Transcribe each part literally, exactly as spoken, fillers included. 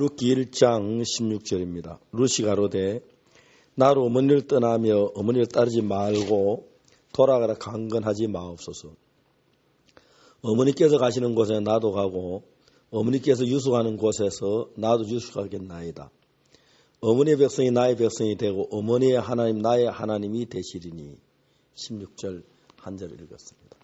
룻기 일 장 십육 절입니다. 룻이 가로되 나로 어머니를 떠나며 어머니를 따르지 말고 돌아가라 강건하지 마옵소서. 어머니께서 가시는 곳에 나도 가고 어머니께서 유숙하는 곳에서 나도 유숙하겠나이다. 어머니의 백성이 나의 백성이 되고 어머니의 하나님 나의 하나님이 되시리니. 십육 절 한 절을 읽었습니다.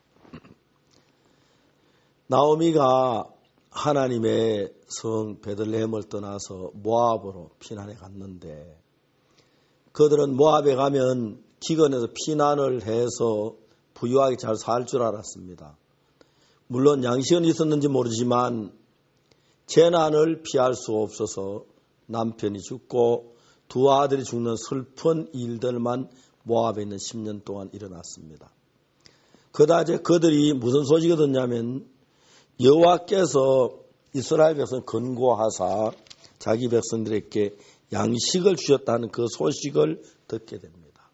나오미가 하나님의 성 베들레헴을 떠나서 모압으로 피난해 갔는데 그들은 모압에 가면 기근에서 피난을 해서 부유하게 잘 살 줄 알았습니다. 물론 양식은 있었는지 모르지만 재난을 피할 수 없어서 남편이 죽고 두 아들이 죽는 슬픈 일들만 모압에 있는 십 년 동안 일어났습니다. 그다지 그들이 무슨 소식을 듣냐면 여호와께서 이스라엘 백성 권고하사 자기 백성들에게 양식을 주셨다는 그 소식을 듣게 됩니다.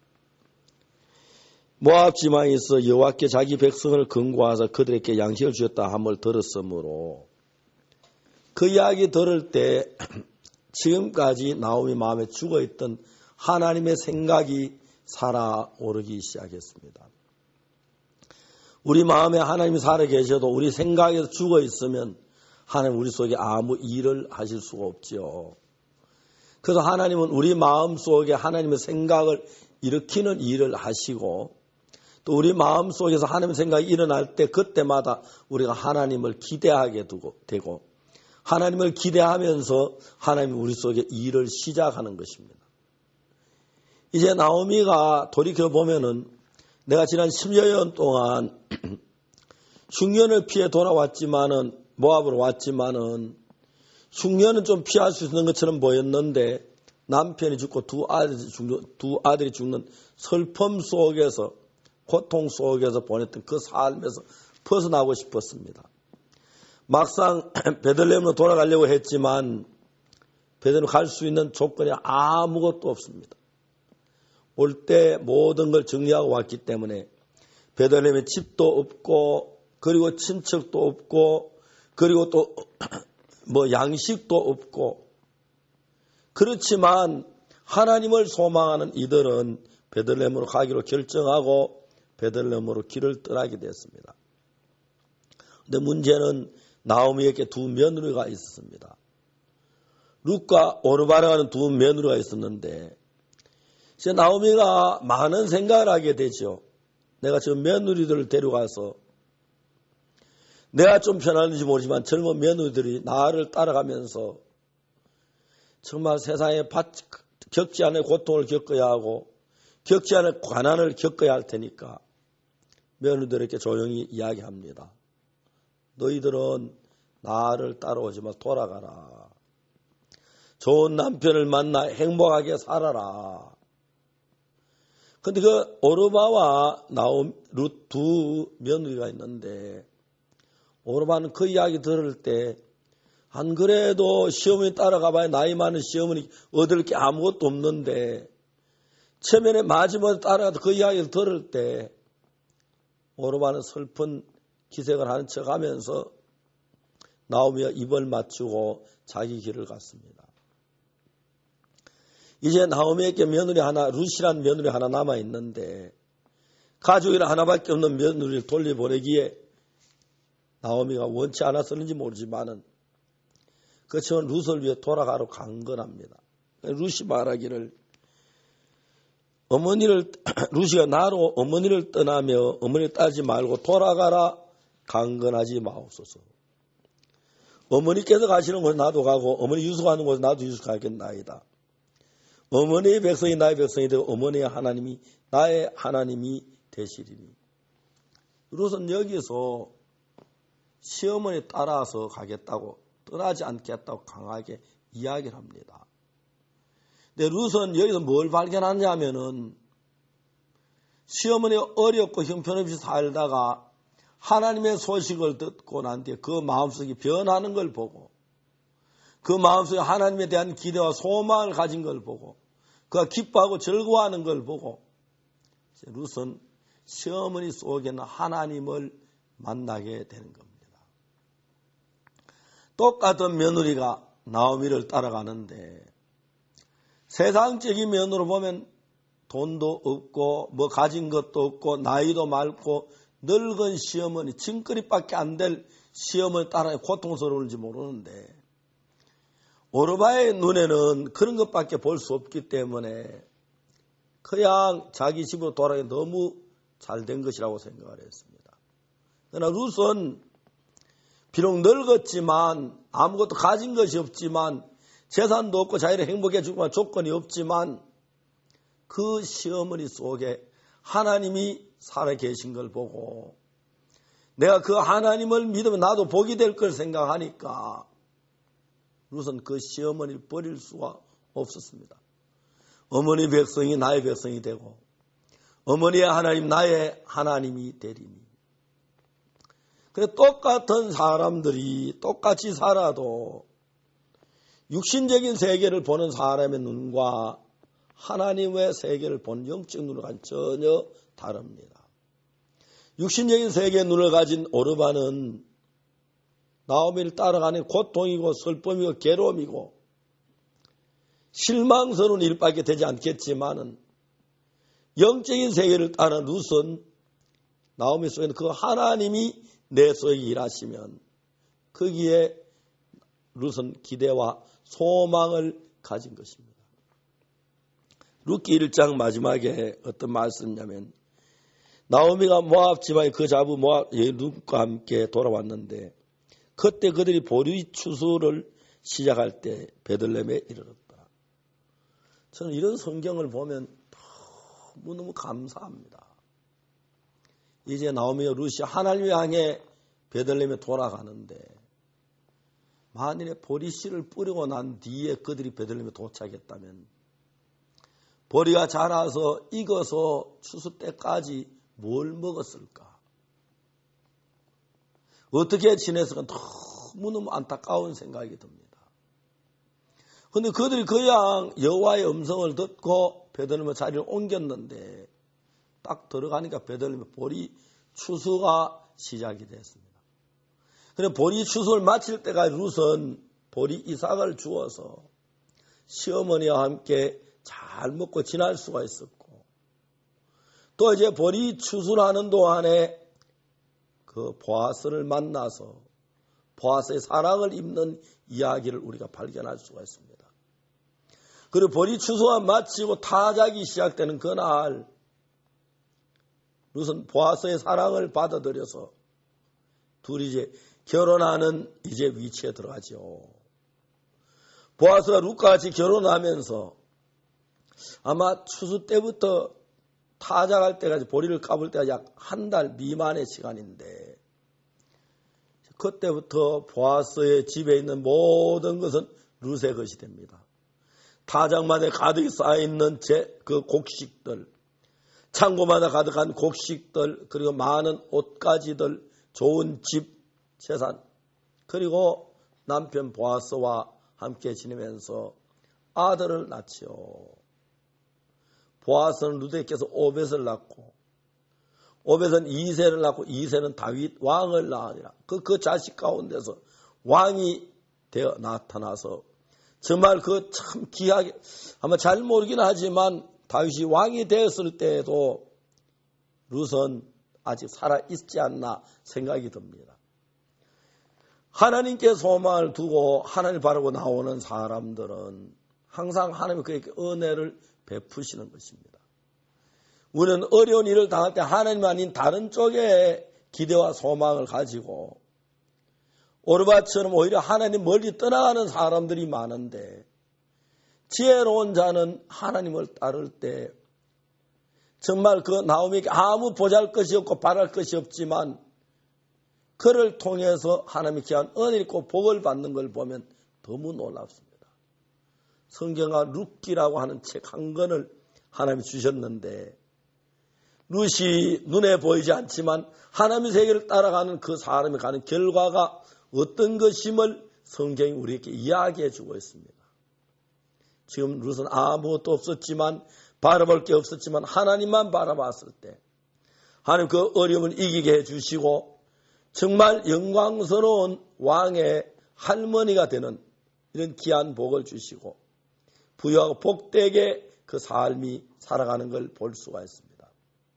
모압 지방에 있어 여호와께 자기 백성을 권고하사 그들에게 양식을 주셨다 함을 들었으므로 그 이야기 들을 때 지금까지 나오미 마음에 죽어있던 하나님의 생각이 살아오르기 시작했습니다. 우리 마음에 하나님이 살아계셔도 우리 생각에서 죽어있으면 하나님 우리 속에 아무 일을 하실 수가 없지요. 그래서 하나님은 우리 마음 속에 하나님의 생각을 일으키는 일을 하시고 또 우리 마음 속에서 하나님의 생각이 일어날 때 그때마다 우리가 하나님을 기대하게 되고 하나님을 기대하면서 하나님이 우리 속에 일을 시작하는 것입니다. 이제 나오미가 돌이켜보면은 내가 지난 십여 년 동안 흉년을 피해 돌아왔지만은 모압으로 왔지만은 흉년은 좀 피할 수 있는 것처럼 보였는데 남편이 죽고 두 아들이 죽는, 두 아들이 죽는 슬픔 속에서 고통 속에서 보냈던 그 삶에서 벗어나고 싶었습니다. 막상 베들레헴으로 돌아가려고 했지만 베들레헴으로 갈 수 있는 조건이 아무것도 없습니다. 올 때 모든 걸 정리하고 왔기 때문에 베들레헴에 집도 없고 그리고 친척도 없고 그리고 또 뭐 양식도 없고 그렇지만 하나님을 소망하는 이들은 베들레헴으로 가기로 결정하고 베들레헴으로 길을 떠나게 됐습니다. 그런데 문제는 나오미에게 두 며느리가 있었습니다. 룻과 오르바라는 두 며느리가 있었는데 이제 나오미가 많은 생각을 하게 되죠. 내가 저 며느리들을 데려가서 내가 좀 편한지 모르지만 젊은 며느리들이 나를 따라가면서 정말 세상에 받, 겪지 않을 고통을 겪어야 하고 겪지 않을 고난을 겪어야 할 테니까 며느리들에게 조용히 이야기합니다. 너희들은 나를 따라오지 마 돌아가라. 좋은 남편을 만나 행복하게 살아라. 근데 그 오르바와 나옴 룻 두 며느리가 있는데 오르바는 그 이야기 들을 때 안 그래도 시어머니 따라가봐야 나이 많은 시어머니 얻을 게 아무것도 없는데 처음에 마지막에 따라가서 그 이야기를 들을 때 오르바는 슬픈 기색을 하는 척하면서 나오미와 입을 맞추고 자기 길을 갔습니다. 이제 나오미에게 며느리 하나, 룻이라는 며느리 하나 남아있는데 가족이라 하나밖에 없는 며느리를 돌려보내기에 나오미가 원치 않았었는지 모르지만은 그렇지만 룻을 위해 돌아가러 강건합니다. 룻이 말하기를 어머니를 룻이가 나로 어머니를 떠나며 어머니를 따르지 말고 돌아가라 강건하지 마옵소서. 어머니께서 가시는 곳에 나도 가고 어머니 유숙하는 곳에 나도 유숙하겠나이다. 어머니의 백성이 나의 백성이 되고 어머니의 하나님이 나의 하나님이 되시리니. 룻은 여기서 시어머니 따라서 가겠다고 떠나지 않겠다고 강하게 이야기를 합니다. 근데 룻은 여기서 뭘 발견하냐면은 시어머니가 어렵고 형편없이 살다가 하나님의 소식을 듣고 난 뒤에 그 마음속이 변하는 걸 보고 그 마음속에 하나님에 대한 기대와 소망을 가진 걸 보고 그가 기뻐하고 즐거워하는 걸 보고 룻은 시어머니 속에는 하나님을 만나게 되는 겁니다. 똑같은 며느리가 나오미를 따라가는데 세상적인 면으로 보면 돈도 없고 뭐 가진 것도 없고 나이도 많고 늙은 시어머니 짐거리밖에 안 될 시어머니 따라 고통스러운지 모르는데 오르바의 눈에는 그런 것밖에 볼 수 없기 때문에 그냥 자기 집으로 돌아가기 너무 잘된 것이라고 생각을 했습니다. 그러나 룻은 비록 늙었지만 아무것도 가진 것이 없지만 재산도 없고 자기를 행복해 주고 조건이 없지만 그 시어머니 속에 하나님이 살아계신 걸 보고 내가 그 하나님을 믿으면 나도 복이 될 걸 생각하니까 룻은 그 시어머니를 버릴 수가 없었습니다. 어머니 백성이 나의 백성이 되고 어머니의 하나님 나의 하나님이 되리니. 그래 똑같은 사람들이 똑같이 살아도 육신적인 세계를 보는 사람의 눈과 하나님의 세계를 보는 영적 눈과 전혀 다릅니다. 육신적인 세계의 눈을 가진 오르바는 나오미를 따라가는 고통이고 슬픔이고 괴로움이고 실망스러운 일밖에 되지 않겠지만은 영적인 세계를 따른 룻은 나오미 속에는 그 하나님이 내 속에 일하시면 거기에 룻은 기대와 소망을 가진 것입니다. 룻기 일 장 마지막에 어떤 말씀이냐면 나오미가 모압 지방의 그 자부 모압 룻과 함께 돌아왔는데 그때 그들이 보리 추수를 시작할 때 베들레헴에 이르렀다. 저는 이런 성경을 보면 너무너무 감사합니다. 이제 나오미와 룻이 하나님을 향해 베들레헴에 돌아가는데 만일에 보리씨를 뿌리고 난 뒤에 그들이 베들레헴에 도착했다면 보리가 자라서 익어서 추수 때까지 뭘 먹었을까? 어떻게 지냈을까? 너무너무 안타까운 생각이 듭니다. 그런데 그들이 그냥 여호와의 음성을 듣고 베들레헴 자리를 옮겼는데 딱 들어가니까 베들레헴 보리 추수가 시작이 됐습니다. 그런데 보리 추수를 마칠 때까지 룻은 보리 이삭을 주어서 시어머니와 함께 잘 먹고 지날 수가 있었고 또 이제 보리 추수를 하는 동안에 그 보아스를 만나서 보아스의 사랑을 입는 이야기를 우리가 발견할 수가 있습니다. 그리고 보리 추수가 마치고 타작이 시작되는 그날 룻은 보아스의 사랑을 받아들여서 둘이 이제 결혼하는 이제 위치에 들어가죠. 보아스가 룻과 같이 결혼하면서 아마 추수 때부터 타작할 때까지 보리를 까불 때가 약 한 달 미만의 시간인데 그때부터 보아스의 집에 있는 모든 것은 룻의 것이 됩니다. 타작마다 가득 쌓여있는 제, 그 곡식들, 창고마다 가득한 곡식들, 그리고 많은 옷가지들, 좋은 집, 재산, 그리고 남편 보아스와 함께 지내면서 아들을 낳지요. 보아스는 룻에게서 오벳을 낳고 오벳은 이새를 낳고 이새는 다윗 왕을 낳으니라. 그, 그 자식 가운데서 왕이 되어 나타나서 정말 그 참 귀하게 아마 잘 모르긴 하지만 다윗이 왕이 되었을 때에도 룻은 아직 살아있지 않나 생각이 듭니다. 하나님께 소망을 두고 하나님을 바라고 나오는 사람들은 항상 하나님이 그에게 은혜를 베푸시는 것입니다. 우리는 어려운 일을 당할 때 하나님 아닌 다른 쪽에 기대와 소망을 가지고 오르바처럼 오히려 하나님 멀리 떠나가는 사람들이 많은데 지혜로운 자는 하나님을 따를 때 정말 그 나오미에게 아무 보잘것이 없고 바랄 것이 없지만 그를 통해서 하나님이 귀한 은혜를 있고 복을 받는 걸 보면 너무 놀랍습니다. 성경과 룻기라고 하는 책 한 권을 하나님이 주셨는데 룻이 눈에 보이지 않지만 하나님의 세계를 따라가는 그 사람이 가는 결과가 어떤 것임을 성경이 우리에게 이야기해 주고 있습니다. 지금 룻은 아무것도 없었지만 바라볼 게 없었지만 하나님만 바라봤을 때 하나님 그 어려움을 이기게 해주시고 정말 영광스러운 왕의 할머니가 되는 이런 귀한 복을 주시고 부유하고 복되게 그 삶이 살아가는 걸 볼 수가 있습니다.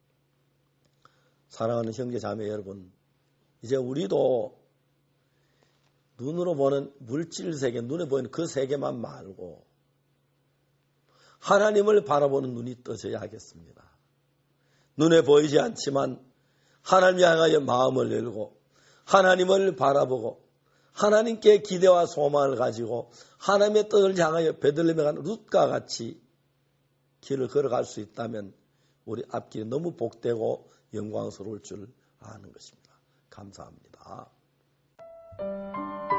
사랑하는 형제 자매 여러분, 이제 우리도 눈으로 보는 물질 세계, 눈에 보이는 그 세계만 말고 하나님을 바라보는 눈이 떠져야 하겠습니다. 눈에 보이지 않지만 하나님 향하여 마음을 열고 하나님을 바라보고 하나님께 기대와 소망을 가지고 하나님의 뜻을 향하여 베들레헴에 가는 룻과 같이 길을 걸어갈 수 있다면 우리 앞길이 너무 복되고 영광스러울 줄 아는 것입니다. 감사합니다.